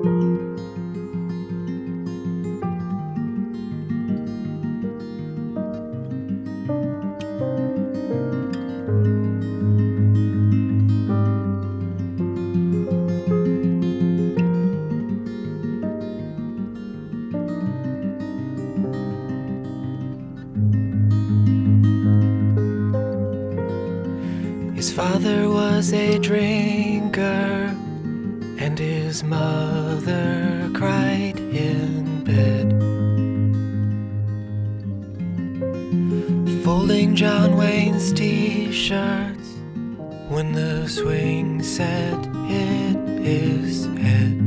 His father was a drinker, and his mother cried in bed, folding John Wayne's t-shirts when the swing set hit his head.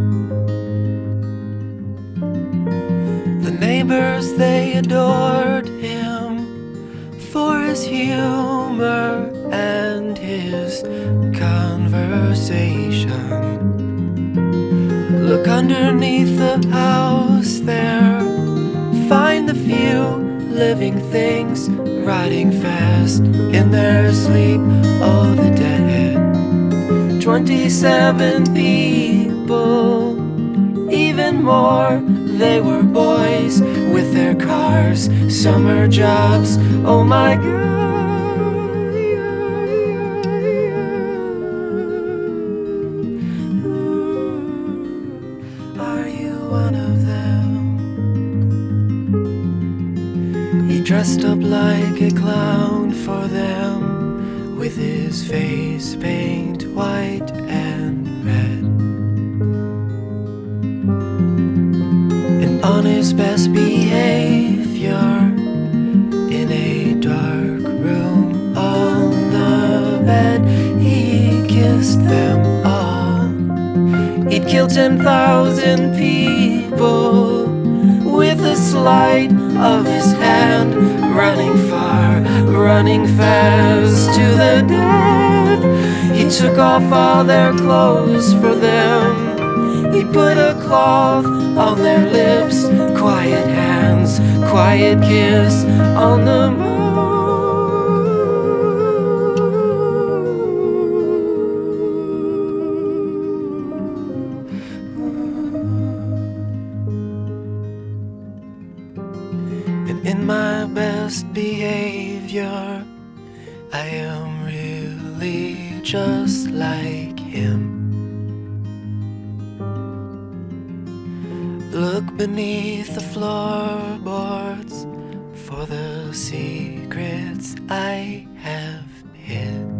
The neighbors, they adored him for his humor and his conversation. Look underneath the house there, find the few living things riding fast in their sleep. Oh, the dead. 27 people, even more. They were boys with their cars, summer jobs. Oh my God. Are you one of them? He dressed up like a clown for them, with his face paint white and red. And on his best behavior, in a dark room on the bed, he kissed them all. He'd killed 10,000 people with a sleight of his hand, running far, running fast to the dead. He took off all their clothes for them. He put a cloth on their lips, quiet hands, quiet kiss on the moon. And in my best behavior, I am really just like him. Look beneath the floorboards for the secrets I have hid.